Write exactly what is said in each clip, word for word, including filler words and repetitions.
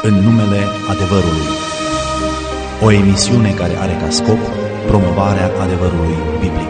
în numele adevărului. O emisiune care are ca scop promovarea adevărului biblic.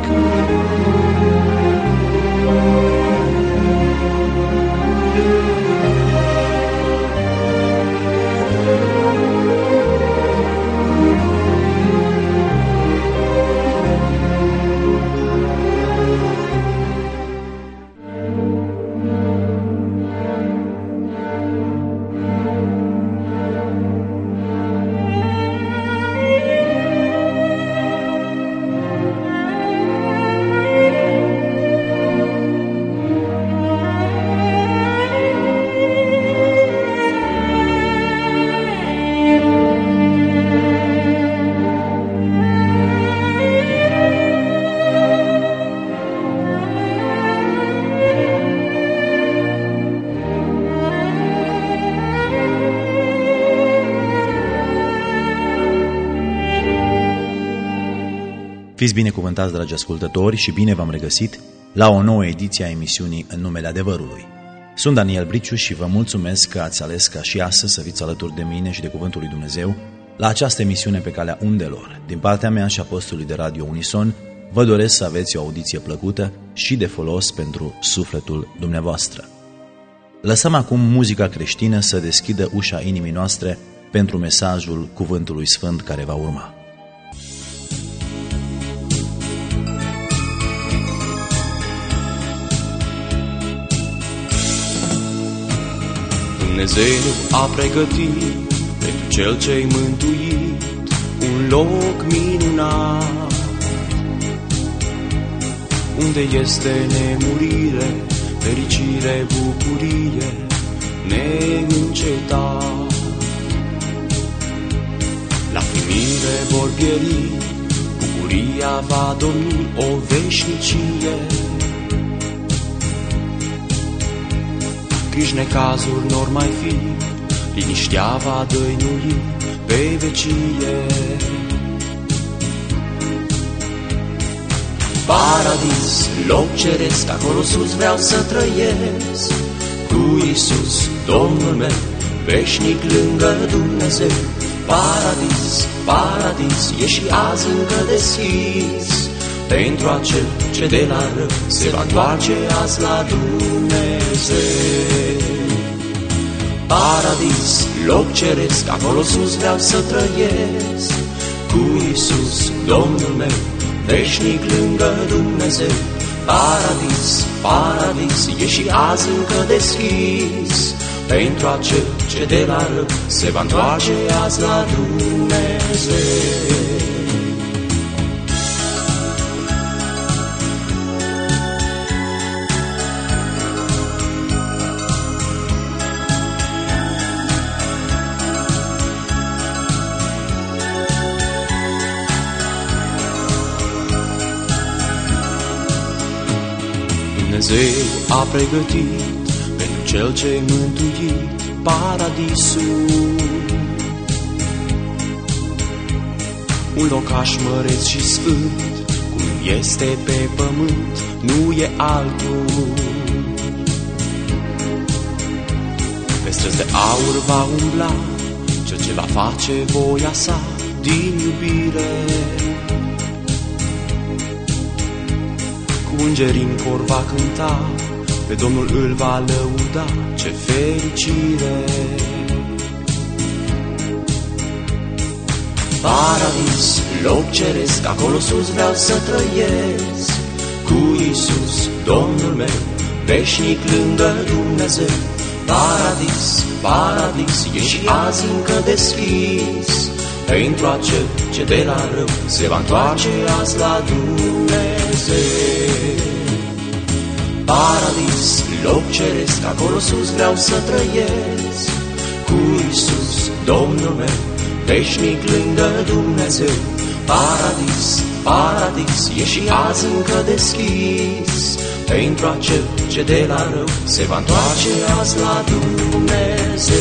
Fiți binecuvântați, dragi ascultători, și bine v-am regăsit la o nouă ediție a emisiunii În numele adevărului. Sunt Daniel Briciu și vă mulțumesc că ați ales ca și astăzi să fiți alături de mine și de Cuvântul lui Dumnezeu la această emisiune pe calea undelor. Din partea mea și a postului de Radio Unison, vă doresc să aveți o audiție plăcută și de folos pentru sufletul dumneavoastră. Lăsăm acum muzica creștină să deschidă ușa inimii noastre pentru mesajul Cuvântului Sfânt care va urma. Dumnezeu a pregătit pentru cel ce-i mântuit un loc minunat, unde este nemurire, fericire, bucurie, neîncetat. La primire vor pieri, bucuria va domni o veșnicie. Griji necazuri n-or mai fi, liniștea va dăinui pe vecie. Paradis, loc ceresc, acolo sus vreau să trăiesc, cu Iisus, Domnul meu, veșnic lângă Dumnezeu. Paradis, paradis, e și azi încă deschis, pentru acel ce de la rău se va întoarce azi la Dumnezeu. Paradis, loc ceresc, acolo sus vreau să trăiesc, cu Iisus, Domnul meu, veșnic lângă Dumnezeu. Paradis, paradis, e și azi încă deschis, pentru acel ce de la rău se va întoarce azi la Dumnezeu. Dumnezeu a pregătit pentru cel ce-i mântuit paradisul, un locaș măreț și sfânt, cum este pe pământ, nu e altul. Pe străzi de aur va umbla cel ce va face voia sa din iubire. Îngerii în cor va cânta, pe Domnul îl va lăuda, ce fericire! Paradis, loc ceresc, acolo sus vreau să trăiesc, cu Iisus, Domnul meu, veșnic lângă Dumnezeu. Paradis, paradis, e și azi încă deschis, pentru acel ce de la rău se va întoarce azi la Dumnezeu. Paradis, loc ceresc, acolo sus vreau să trăiesc, cu Iisus, Domnul meu, veșnic lângă Dumnezeu. Paradis, paradis, e și azi încă deschis, pentru acel ce de la rău se va întoarce azi la Dumnezeu.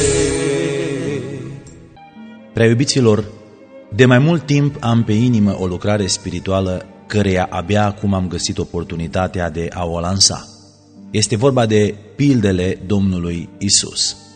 Prea iubiților, de mai mult timp am pe inimă o lucrare spirituală căreia abia acum am găsit oportunitatea de a o lansa. Este vorba de pildele Domnului Isus.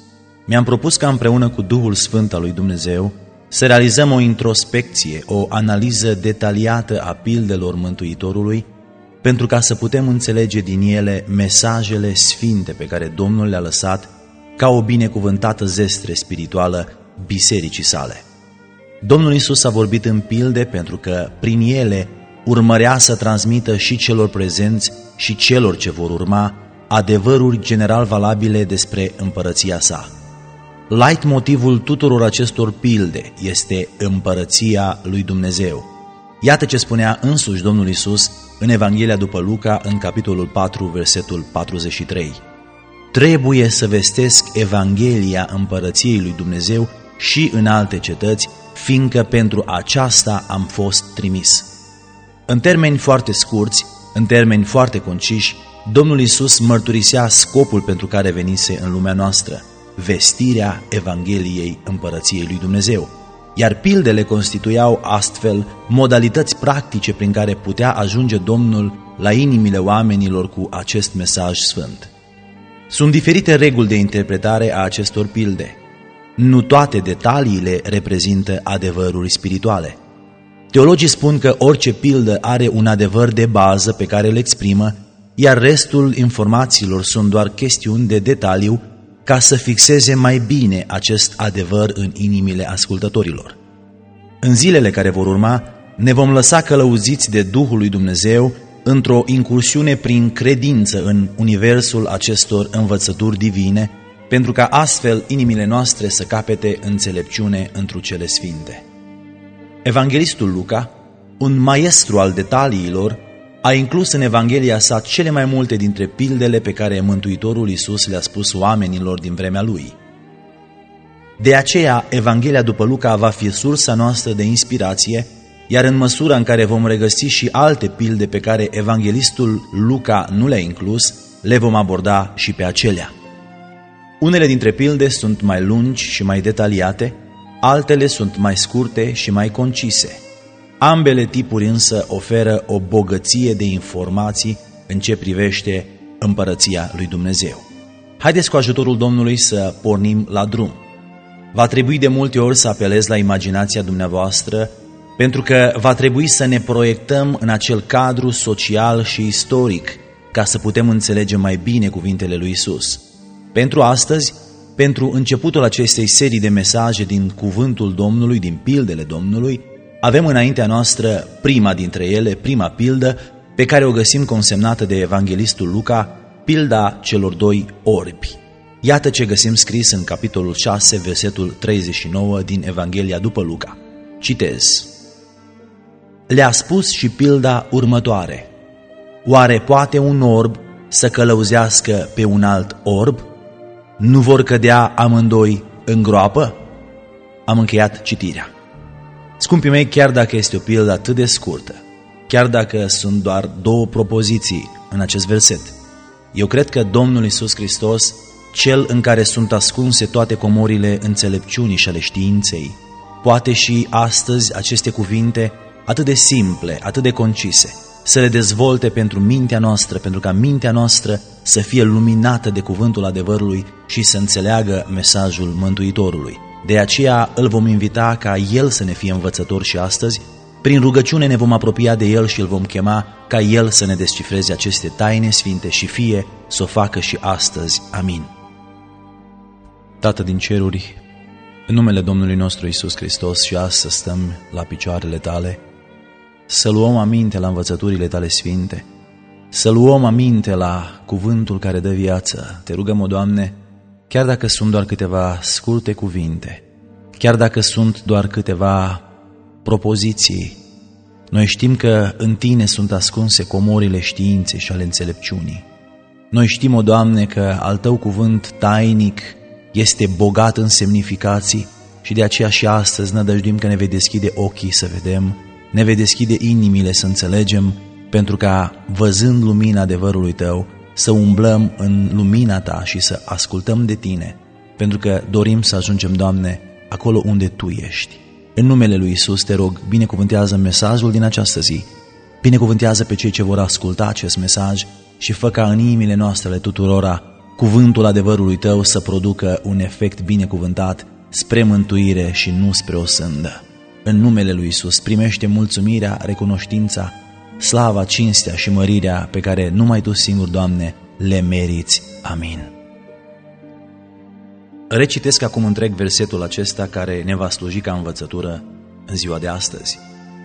mi-am propus ca împreună cu Duhul Sfânt al lui Dumnezeu să realizăm o introspecție, o analiză detaliată a pildelor Mântuitorului, pentru ca să putem înțelege din ele mesajele sfinte pe care Domnul le-a lăsat ca o binecuvântată zestre spirituală bisericii sale. Domnul Iisus a vorbit în pilde pentru că prin ele urmărea să transmită și celor prezenți și celor ce vor urma adevăruri general valabile despre împărăția sa. Leitmotivul tuturor acestor pilde este împărăția lui Dumnezeu. Iată ce spunea însuși Domnul Iisus în Evanghelia după Luca, în capitolul patru, versetul patruzeci și trei. Trebuie să vestesc Evanghelia împărăției lui Dumnezeu și în alte cetăți, fiindcă pentru aceasta am fost trimis. În termeni foarte scurți, în termeni foarte conciși, Domnul Iisus mărturisea scopul pentru care venise în lumea noastră, vestirea Evangheliei împărăției lui Dumnezeu. Iar pildele constituiau astfel modalități practice prin care putea ajunge Domnul la inimile oamenilor cu acest mesaj sfânt. Sunt diferite reguli de interpretare a acestor pilde. Nu toate detaliile reprezintă adevăruri spirituale. Teologii spun că orice pildă are un adevăr de bază pe care îl exprimă, iar restul informațiilor sunt doar chestiuni de detaliu ca să fixeze mai bine acest adevăr în inimile ascultătorilor. În zilele care vor urma, ne vom lăsa călăuziți de Duhul lui Dumnezeu într-o incursiune prin credință în universul acestor învățături divine, pentru ca astfel inimile noastre să capete înțelepciune întru cele sfinte. Evanghelistul Luca, un maestru al detaliilor, a inclus în Evanghelia sa cele mai multe dintre pildele pe care Mântuitorul Iisus le-a spus oamenilor din vremea lui. De aceea, Evanghelia după Luca va fi sursa noastră de inspirație, iar în măsura în care vom regăsi și alte pilde pe care evanghelistul Luca nu le-a inclus, le vom aborda și pe acelea. Unele dintre pilde sunt mai lungi și mai detaliate, altele sunt mai scurte și mai concise. Ambele tipuri însă oferă o bogăție de informații în ce privește împărăția lui Dumnezeu. Haideți cu ajutorul Domnului să pornim la drum. Va trebui de multe ori să apelez la imaginația dumneavoastră, pentru că va trebui să ne proiectăm în acel cadru social și istoric ca să putem înțelege mai bine cuvintele lui Iisus. Pentru astăzi, pentru începutul acestei serii de mesaje din cuvântul Domnului, din pildele Domnului, avem înaintea noastră prima dintre ele, prima pildă, pe care o găsim consemnată de evanghelistul Luca, pilda celor doi orbi. Iată ce găsim scris în capitolul șase, versetul treizeci și nouă din Evanghelia după Luca. Citez. Le-a spus și pilda următoare. Oare poate un orb să călăuzească pe un alt orb? Nu vor cădea amândoi în groapă? Am încheiat citirea. Scumpii mei, chiar dacă este o pildă atât de scurtă, chiar dacă sunt doar două propoziții în acest verset, eu cred că Domnul Iisus Hristos, Cel în care sunt ascunse toate comorile înțelepciunii și ale științei, poate și astăzi aceste cuvinte atât de simple, atât de concise, să le dezvolte pentru mintea noastră, pentru ca mintea noastră să fie luminată de cuvântul adevărului și să înțeleagă mesajul Mântuitorului. De aceea îl vom invita ca El să ne fie învățător și astăzi. Prin rugăciune ne vom apropia de El și îl vom chema ca El să ne descifreze aceste taine sfinte și fie să o facă și astăzi. Amin. Tată din ceruri, în numele Domnului nostru Iisus Hristos și astăzi stăm la picioarele Tale, să luăm aminte la învățăturile Tale sfinte, să luăm aminte la cuvântul care dă viață. Te rugăm, o Doamne, chiar dacă sunt doar câteva scurte cuvinte, chiar dacă sunt doar câteva propoziții, noi știm că în Tine sunt ascunse comorile științei și ale înțelepciunii. Noi știm, o Doamne, că al Tău cuvânt tainic este bogat în semnificații și de aceea și astăzi nădăjduim că ne vei deschide ochii să vedem, ne vei deschide inimile să înțelegem, pentru ca, văzând lumina adevărului Tău, să umblăm în lumina Ta și să ascultăm de Tine, pentru că dorim să ajungem, Doamne, acolo unde Tu ești. În numele lui Iisus te rog, binecuvântează mesajul din această zi, binecuvântează pe cei ce vor asculta acest mesaj și fă ca în inimile noastre ale tuturora cuvântul adevărului tău să producă un efect binecuvântat spre mântuire și nu spre o sândă. În numele lui Iisus primește mulțumirea, recunoștința, slava, cinstea și mărirea pe care numai Tu singur, Doamne, le meriți. Amin. Recitesc acum întreg versetul acesta care ne va sluji ca învățătură în ziua de astăzi.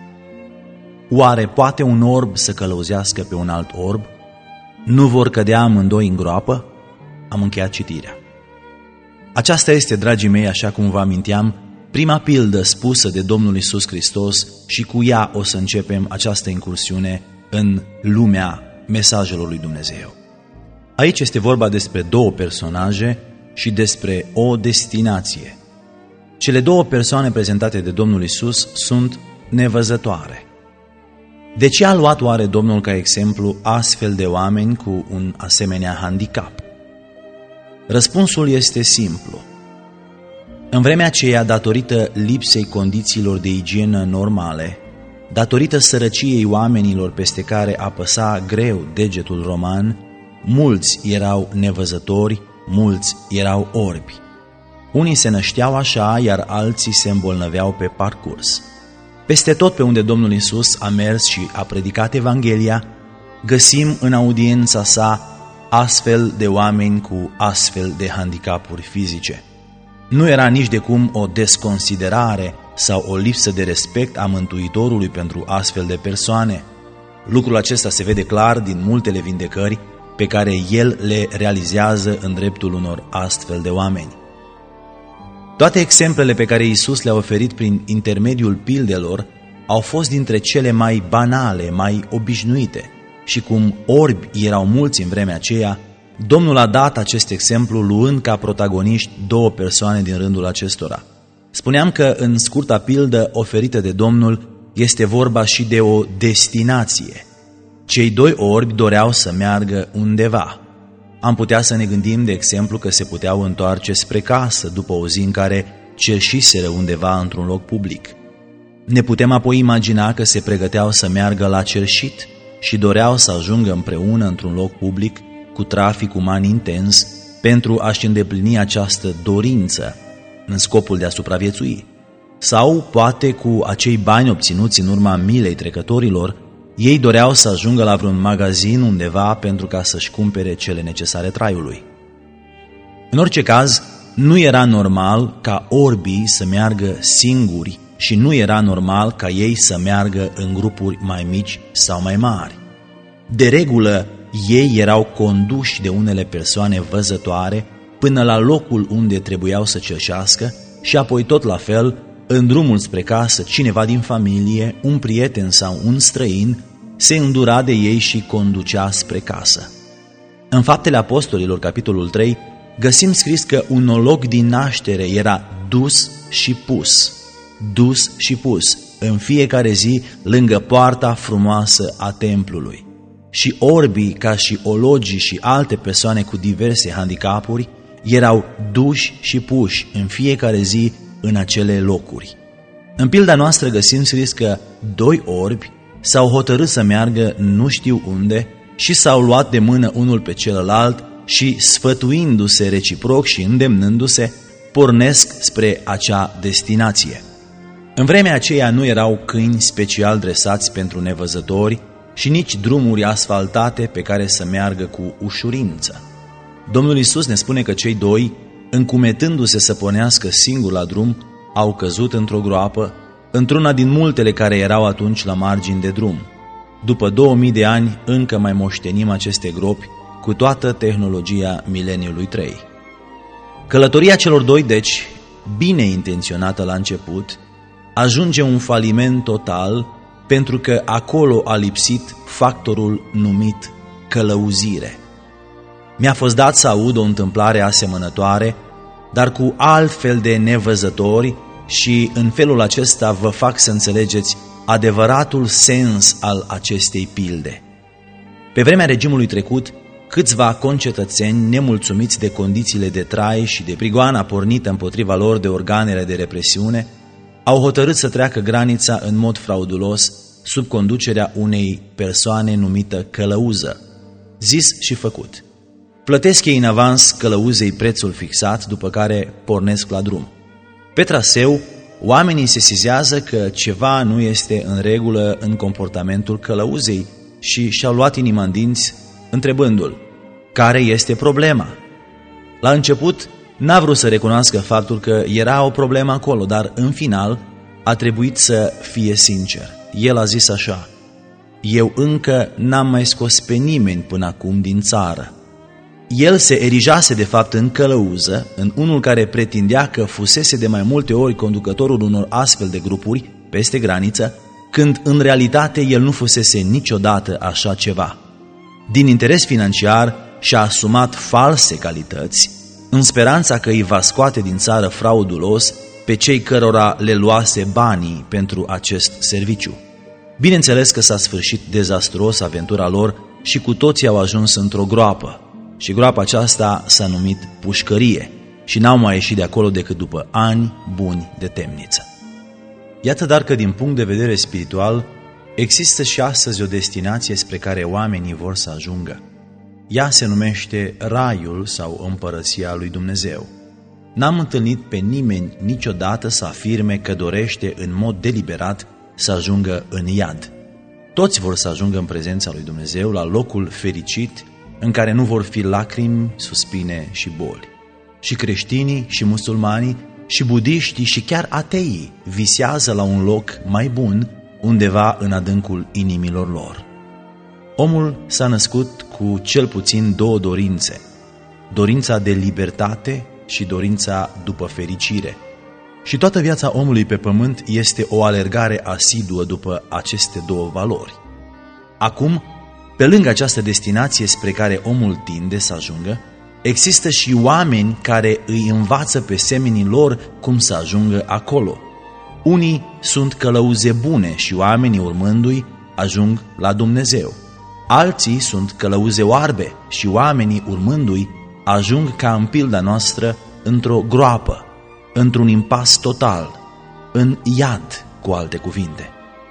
Oare poate un orb să călăuzească pe un alt orb? Nu vor cădea amândoi în groapă? Am încheiat citirea. Aceasta este, dragii mei, așa cum vă aminteam, prima pildă spusă de Domnul Iisus Hristos și cu ea o să începem această incursiune în lumea mesajelor lui Dumnezeu. Aici este vorba despre două personaje și despre o destinație. Cele două persoane prezentate de Domnul Iisus sunt nevăzătoare. De ce a luat oare Domnul ca exemplu astfel de oameni cu un asemenea handicap? Răspunsul este simplu. În vremea aceea, datorită lipsei condițiilor de igienă normale, datorită sărăciei oamenilor peste care apăsa greu degetul roman, mulți erau nevăzători, mulți erau orbi. Unii se nășteau așa, iar alții se îmbolnăveau pe parcurs. Peste tot pe unde Domnul Iisus a mers și a predicat Evanghelia, găsim în audiența sa astfel de oameni cu astfel de handicapuri fizice. Nu era nici de cum o desconsiderare sau o lipsă de respect a Mântuitorului pentru astfel de persoane. Lucrul acesta se vede clar din multele vindecări pe care El le realizează în dreptul unor astfel de oameni. Toate exemplele pe care Iisus le-a oferit prin intermediul pildelor au fost dintre cele mai banale, mai obișnuite și cum orbi erau mulți în vremea aceea, Domnul a dat acest exemplu luând ca protagoniști două persoane din rândul acestora. Spuneam că în scurta pildă oferită de Domnul este vorba și de o destinație. Cei doi orbi doreau să meargă undeva. Am putea să ne gândim, de exemplu, că se puteau întoarce spre casă după o zi în care cerșiseră undeva într-un loc public. Ne putem apoi imagina că se pregăteau să meargă la cerșit și doreau să ajungă împreună într-un loc public cu trafic uman intens pentru a-și îndeplini această dorință în scopul de a supraviețui. Sau, poate, cu acei bani obținuți în urma milei trecătorilor, ei doreau să ajungă la vreun magazin undeva pentru ca să-și cumpere cele necesare traiului. În orice caz, nu era normal ca orbii să meargă singuri și nu era normal ca ei să meargă în grupuri mai mici sau mai mari. De regulă, ei erau conduși de unele persoane văzătoare până la locul unde trebuiau să cerșească și apoi tot la fel, în drumul spre casă, cineva din familie, un prieten sau un străin, se îndura de ei și conducea spre casă. În Faptele Apostolilor, capitolul trei, găsim scris că un loc din naștere era dus și pus, dus și pus, în fiecare zi lângă poarta frumoasă a templului. Și orbii, ca și ologii și alte persoane cu diverse handicapuri, erau duși și puși în fiecare zi în acele locuri. În pilda noastră găsim scris că doi orbi s-au hotărât să meargă nu știu unde și s-au luat de mână unul pe celălalt și, sfătuindu-se reciproc și îndemnându-se, pornesc spre acea destinație. În vremea aceea nu erau câini special dresați pentru nevăzători și nici drumuri asfaltate pe care să meargă cu ușurință. Domnul Iisus ne spune că cei doi, încumetându-se să pornească singur la drum, au căzut într-o groapă, într-una din multele care erau atunci la margini de drum. După două mii de ani, încă mai moștenim aceste gropi cu toată tehnologia mileniului trei. Călătoria celor doi, deci, bine intenționată la început, ajunge un faliment total pentru că acolo a lipsit factorul numit călăuzire. Mi-a fost dat să aud o întâmplare asemănătoare, dar cu altfel de nevăzători și în felul acesta vă fac să înțelegeți adevăratul sens al acestei pilde. Pe vremea regimului trecut, câțiva concetățeni nemulțumiți de condițiile de trai și de prigoana pornită împotriva lor de organele de represiune, au hotărât să treacă granița în mod fraudulos sub conducerea unei persoane numită călăuză. Zis și făcut. Plătesc ei în avans călăuzei prețul fixat, după care pornesc la drum. Pe traseu, oamenii se sesizează că ceva nu este în regulă în comportamentul călăuzei și și-au luat inima în dinți, întrebându-l: care este problema? La început n-a vrut să recunoască faptul că era o problemă acolo, dar în final a trebuit să fie sincer. El a zis așa: eu încă n-am mai scos pe nimeni până acum din țară. El se erijase de fapt în călăuză, în unul care pretindea că fusese de mai multe ori conducătorul unor astfel de grupuri peste graniță, când în realitate el nu fusese niciodată așa ceva. Din interes financiar și-a asumat false calități, în speranța că îi va scoate din țară fraudulos pe cei cărora le luase banii pentru acest serviciu. Bineînțeles că s-a sfârșit dezastruos aventura lor și cu toții au ajuns într-o groapă. Și groapa aceasta s-a numit pușcărie și n-au mai ieșit de acolo decât după ani buni de temniță. Iată dar că din punct de vedere spiritual există și astăzi o destinație spre care oamenii vor să ajungă. Ea se numește Raiul sau Împărăția lui Dumnezeu. N-am întâlnit pe nimeni niciodată să afirme că dorește în mod deliberat să ajungă în iad. Toți vor să ajungă în prezența lui Dumnezeu, la locul fericit, în care nu vor fi lacrimi, suspine și boli. Și creștinii, și musulmanii, și budiștii, și chiar ateii visează la un loc mai bun, undeva în adâncul inimilor lor. Omul s-a născut cu cel puțin două dorințe: dorința de libertate și dorința după fericire. Și toată viața omului pe pământ este o alergare asiduă după aceste două valori. Acum, pe lângă această destinație spre care omul tinde să ajungă, există și oameni care îi învață pe semenii lor cum să ajungă acolo. Unii sunt călăuze bune și oamenii urmându-i ajung la Dumnezeu. Alții sunt călăuze oarbe și oamenii urmându-i ajung, ca în pilda noastră, într-o groapă, într-un impas total, în iad, cu alte cuvinte.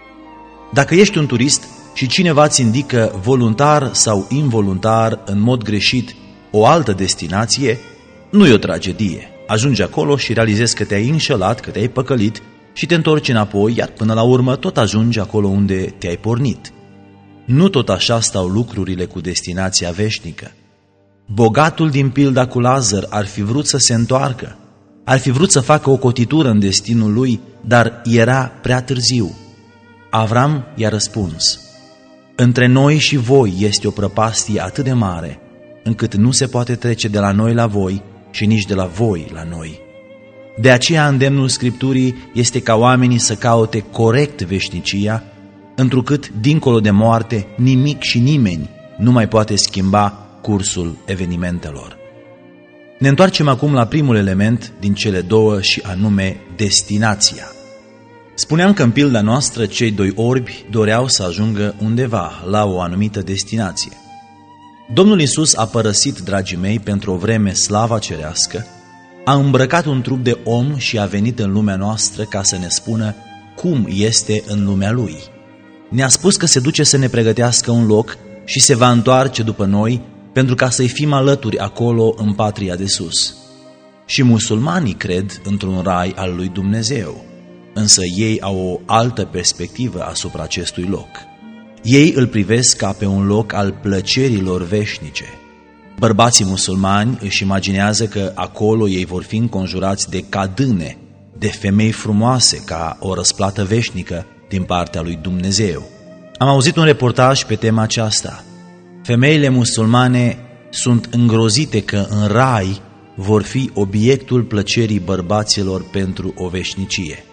Dacă ești un turist și cineva îți indică voluntar sau involuntar, în mod greșit, o altă destinație, nu e o tragedie. Ajungi acolo și realizezi că te-ai înșelat, că te-ai păcălit și te întorci înapoi, iar până la urmă tot ajungi acolo unde te-ai pornit. Nu tot așa stau lucrurile cu destinația veșnică. Bogatul din pilda cu Lazar ar fi vrut să se întoarcă, ar fi vrut să facă o cotitură în destinul lui, dar era prea târziu. Avram i-a răspuns: între noi și voi este o prăpastie atât de mare, încât nu se poate trece de la noi la voi și nici de la voi la noi. De aceea îndemnul Scripturii este ca oamenii să caute corect veșnicia, întrucât, dincolo de moarte, nimic și nimeni nu mai poate schimba cursul evenimentelor. Ne întoarcem acum la primul element din cele două, și anume destinația. Spuneam că în pilda noastră cei doi orbi doreau să ajungă undeva, la o anumită destinație. Domnul Iisus a părăsit, dragii mei, pentru o vreme slava cerească, a îmbrăcat un trup de om și a venit în lumea noastră ca să ne spună cum este în lumea Lui. Ne-a spus că se duce să ne pregătească un loc și se va întoarce după noi pentru ca să-i fim alături acolo în patria de sus. Și musulmanii cred într-un rai al lui Dumnezeu, însă ei au o altă perspectivă asupra acestui loc. Ei îl privesc ca pe un loc al plăcerilor veșnice. Bărbații musulmani își imaginează că acolo ei vor fi înconjurați de cadâne, de femei frumoase, ca o răsplată veșnică din partea lui Dumnezeu. Am auzit un reportaj pe tema aceasta. Femeile musulmane sunt îngrozite că în rai vor fi obiectul plăcerii bărbaților pentru o veșnicie.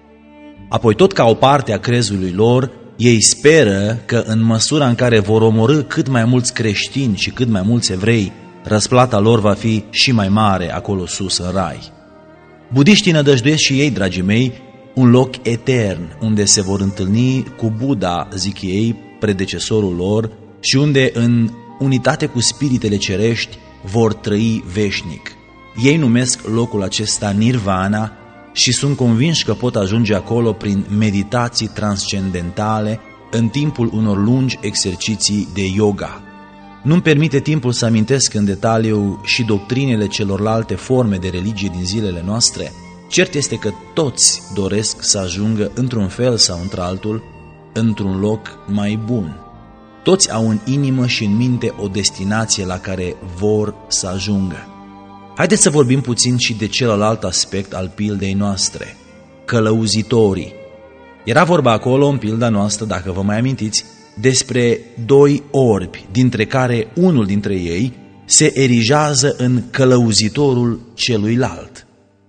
Apoi, tot ca o parte a crezului lor, ei speră că în măsura în care vor omorî cât mai mulți creștini și cât mai mulți evrei, răsplata lor va fi și mai mare acolo sus în rai. Budiștii nădăjduiesc și ei, dragii mei, un loc etern, unde se vor întâlni cu Buddha, zic ei, predecesorul lor, și unde, în unitate cu spiritele cerești, vor trăi veșnic. Ei numesc locul acesta Nirvana și sunt convinși că pot ajunge acolo prin meditații transcendentale în timpul unor lungi exerciții de yoga. Nu-mi permite timpul să amintesc în detaliu și doctrinele celorlalte forme de religie din zilele noastre. Cert este că toți doresc să ajungă într-un fel sau într-altul într-un loc mai bun. Toți au în inimă și în minte o destinație la care vor să ajungă. Haideți să vorbim puțin și de celălalt aspect al pildei noastre, călăuzitorii. Era vorba acolo, în pilda noastră, dacă vă mai amintiți, despre doi orbi, dintre care unul dintre ei se erigează în călăuzitorul celuilalt.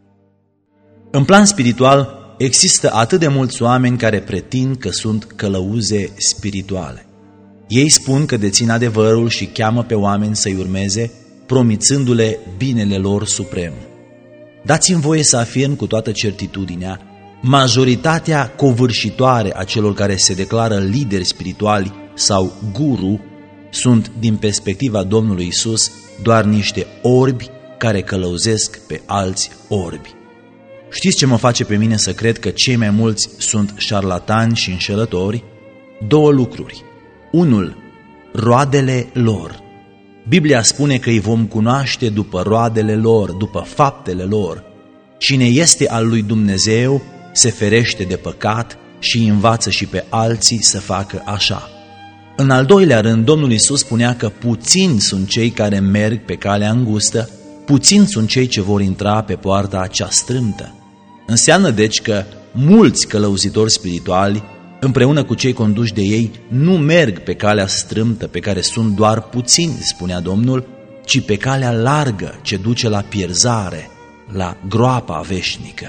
În plan spiritual, există atât de mulți oameni care pretind că sunt călăuze spirituale. Ei spun că dețin adevărul și cheamă pe oameni să-i urmeze, promițându-le binele lor suprem. Dați-mi voie să afirm cu toată certitudinea, majoritatea covârșitoare a celor care se declară lideri spirituali sau guru sunt, din perspectiva Domnului Isus, doar niște orbi care călăuzesc pe alți orbi. Știți ce mă face pe mine să cred că cei mai mulți sunt șarlatani și înșelători? Două lucruri. Unul, roadele lor. Biblia spune că îi vom cunoaște după roadele lor, după faptele lor. Cine este al lui Dumnezeu se ferește de păcat și învață și pe alții să facă așa. În al doilea rând, Domnul Iisus spunea că puțini sunt cei care merg pe calea îngustă, puțini sunt cei ce vor intra pe poarta cea strâmtă. Înseamnă deci că mulți călăuzitori spirituali, împreună cu cei conduși de ei, nu merg pe calea strâmtă pe care sunt doar puțini, spunea Domnul, ci pe calea largă ce duce la pierzare, la groapa veșnică.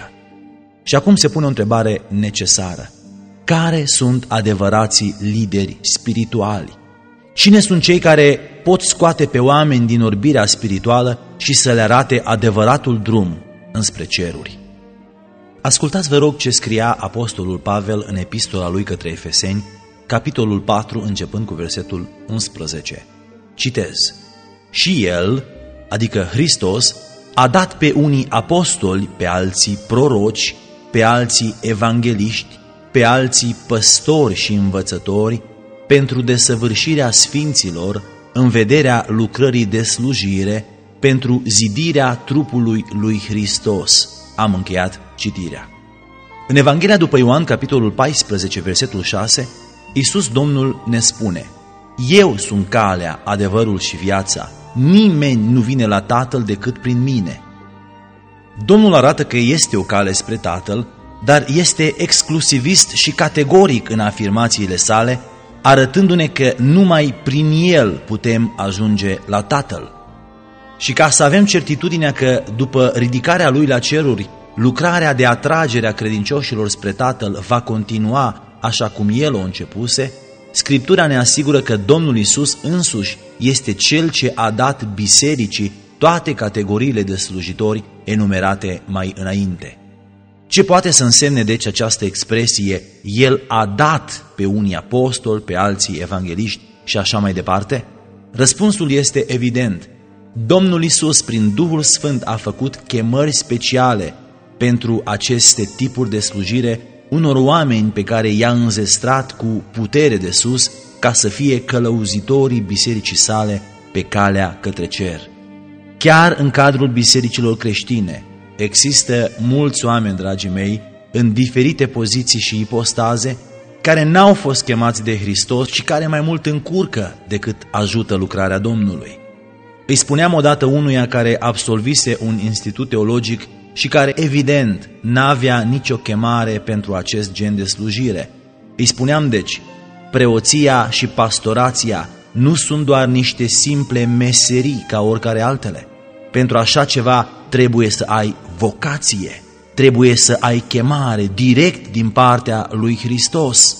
Și acum se pune o întrebare necesară. Care sunt adevărații lideri spirituali? Cine sunt cei care pot scoate pe oameni din orbirea spirituală și să le arate adevăratul drum înspre ceruri? Ascultați, vă rog, ce scria apostolul Pavel în epistola lui către Efeseni, capitolul patru, începând cu versetul unsprezece. Citez: Și El, adică Hristos, a dat pe unii apostoli, pe alții proroci, pe alții evangeliști, pe alții păstori și învățători, pentru desăvârșirea sfinților, în vederea lucrării de slujire, pentru zidirea trupului lui Hristos. Am încheiat citirea. În Evanghelia după Ioan, capitolul paisprezece, versetul șase, Iisus Domnul ne spune: Eu sunt calea, adevărul și viața, nimeni nu vine la Tatăl decât prin mine. Domnul arată că este o cale spre Tatăl, dar este exclusivist și categoric în afirmațiile sale, arătându-ne că numai prin El putem ajunge la Tatăl. Și ca să avem certitudinea că, după ridicarea Lui la ceruri, lucrarea de atragere a credincioșilor spre Tatăl va continua așa cum El o începuse, Scriptura ne asigură că Domnul Iisus însuși este Cel ce a dat bisericii toate categoriile de slujitori enumerate mai înainte. Ce poate să însemne deci această expresie, El a dat pe unii apostoli, pe alții evangeliști și așa mai departe? Răspunsul este evident. Domnul Iisus, prin Duhul Sfânt, a făcut chemări speciale pentru aceste tipuri de slujire unor oameni pe care i-a înzestrat cu putere de sus ca să fie călăuzitorii bisericii sale pe calea către cer. Chiar în cadrul bisericilor creștine există mulți oameni, dragii mei, în diferite poziții și ipostaze, care n-au fost chemați de Hristos și care mai mult încurcă decât ajută lucrarea Domnului. Îi spuneam odată unuia care absolvise un institut teologic și care, evident, n-avea nicio chemare pentru acest gen de slujire. Îi spuneam, deci, preoția și pastorația nu sunt doar niște simple meserii ca oricare altele. Pentru așa ceva trebuie să ai vocație, trebuie să ai chemare direct din partea lui Hristos.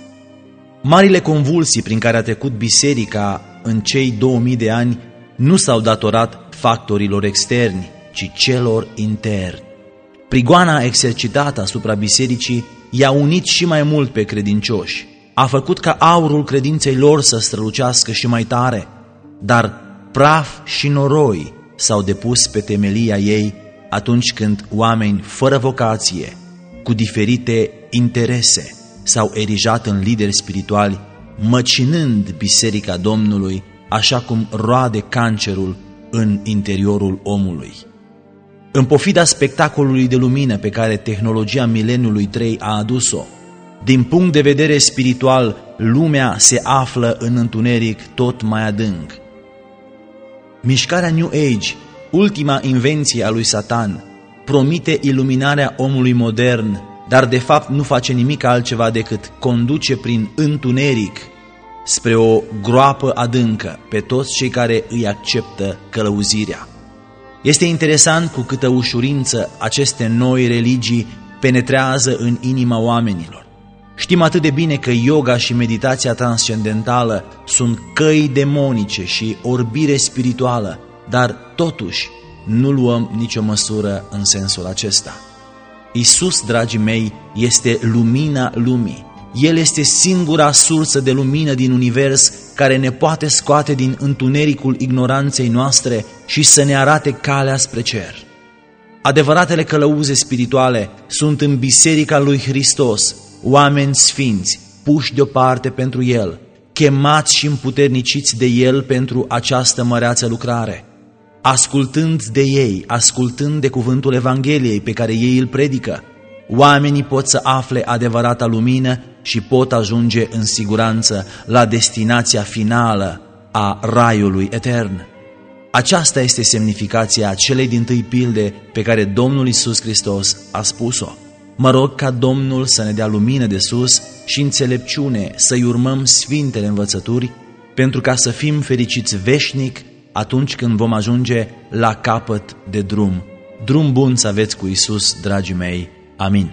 Marile convulsii prin care a trecut biserica în cei două mii de ani nu s-au datorat factorilor externi, ci celor interni. Prigoana exercitată asupra bisericii i-a unit și mai mult pe credincioși, a făcut ca aurul credinței lor să strălucească și mai tare, dar praf și noroi s-au depus pe temelia ei atunci când oameni fără vocație, cu diferite interese, s-au erijat în lideri spirituali, măcinând biserica Domnului, așa cum roade cancerul în interiorul omului. În pofida spectacolului de lumină pe care tehnologia mileniului trei a adus-o, din punct de vedere spiritual, lumea se află în întuneric tot mai adânc. Mișcarea New Age, ultima invenție a lui Satan, promite iluminarea omului modern, dar de fapt nu face nimic altceva decât conduce prin întuneric spre o groapă adâncă pe toți cei care îi acceptă călăuzirea. Este interesant cu câtă ușurință aceste noi religii penetrează în inima oamenilor. Știm atât de bine că yoga și meditația transcendentală sunt căi demonice și orbire spirituală, dar totuși nu luăm nicio măsură în sensul acesta. Iisus, dragii mei, este lumina lumii. El este singura sursă de lumină din univers care ne poate scoate din întunericul ignoranței noastre și să ne arate calea spre cer. Adevăratele călăuze spirituale sunt în Biserica lui Hristos, oameni sfinți, puși deoparte pentru El, chemați și împuterniciți de El pentru această măreață lucrare. Ascultând de ei, ascultând de cuvântul Evangheliei pe care ei îl predică, oamenii pot să afle adevărata lumină și pot ajunge în siguranță la destinația finală a raiului etern. Aceasta este semnificația celei dintâi pilde pe care Domnul Iisus Hristos a spus-o. Mă rog ca Domnul să ne dea lumină de sus și înțelepciune să-i urmăm sfintele învățături, pentru ca să fim fericiți veșnic atunci când vom ajunge la capăt de drum. Drum bun să aveți cu Iisus, dragii mei. Amin.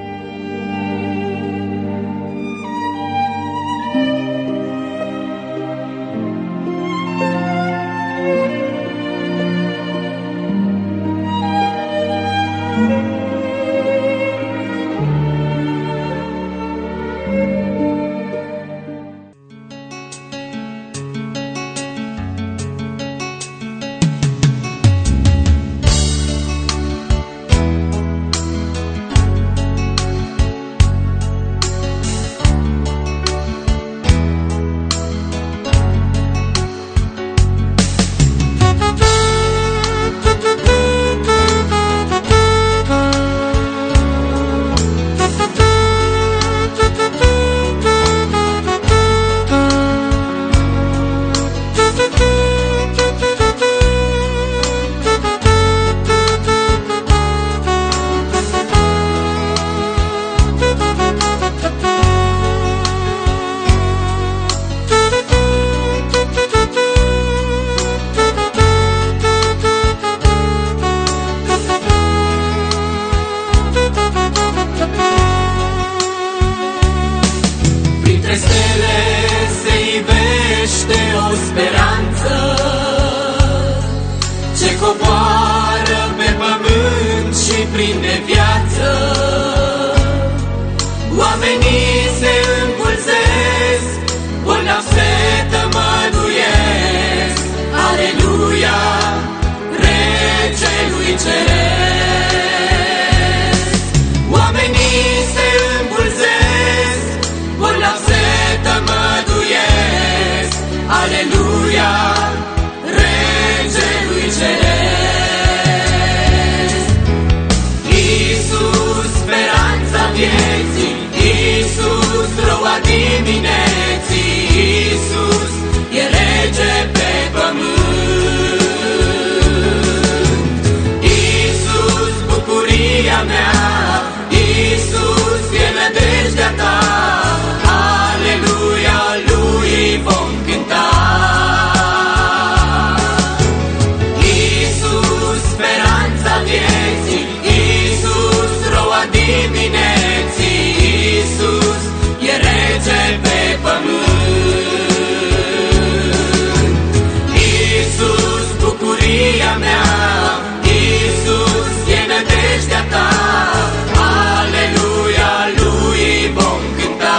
Coboară pe pământ și prinde viață. Oamenii se împulsesc, bolnavi se tămăduiesc. Aleluia, Regelui Ceresc. Oamenii se împulsesc, bolnavi se tămăduiesc. Aleluia, Regelui Ceresc. Iisus, speranța vieții, Iisus, roa dimineții, Iisus, e rege pe pământ. Iisus, bucuria mea, Iisus, e nădejdea ta. Aleluia, lui vom cânta. Dimineții, Iisus, e rege pe pământ. Iisus, bucuria mea, Iisus, e nădejdea ta. Aleluia, lui vom cânta.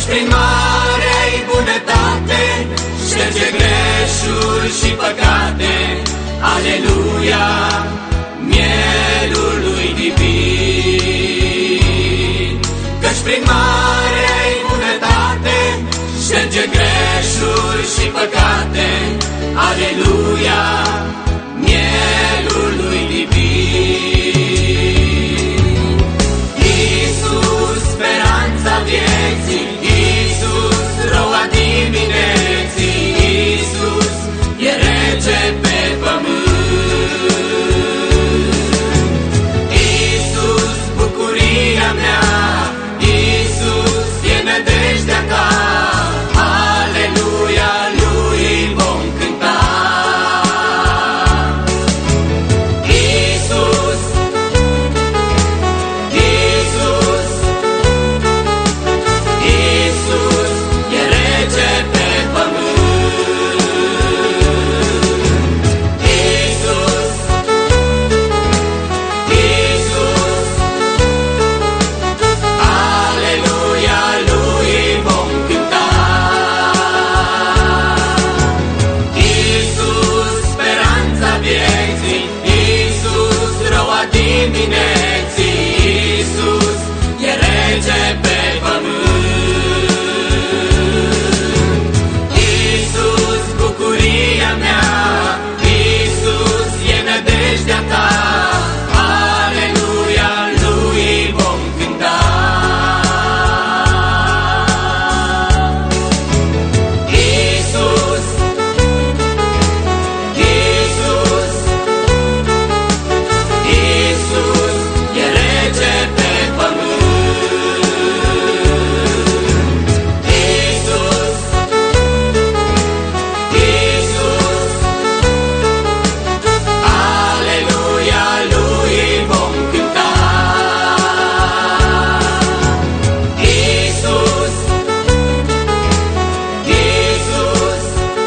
prin marea-i bunătate șterge greșuri și păcate. Aleluia, mielul lui divin. Căci prin marea-i bunătate șterge greșuri și păcate. Aleluia, mielul lui divin. Iisus, speranța vieții, Iisus, roa dimineții, Iisus, e rege pe pământ. Iisus, bucuria mea, Iisus, e nădejdea ta. Aleluia, lui vom cânta. Iisus, Iisus, Iisus, e rege pe pământ. Iisus, Iisus, aleluia, lui vom cânta. Iisus, speranța vieții, Iisus, roa dimineții, Iisus, e rege pe pământ. Iisus, bucuria mea, Iisus, e nădejdea ta. Aleluia, lui vom cânta. Iisus, Iisus, Iisus, e rege pe pământ. Iisus, Iisus, aleluia, lui vom cânta. Iisus, Iisus,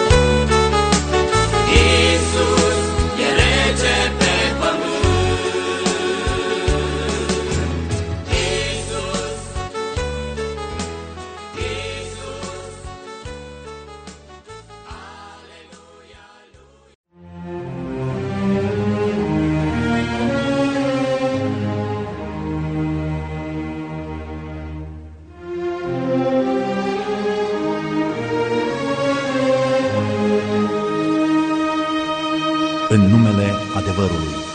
Iisus, e rege pe pământ. Iisus, Iisus, aleluia, lui. În numele adevărului.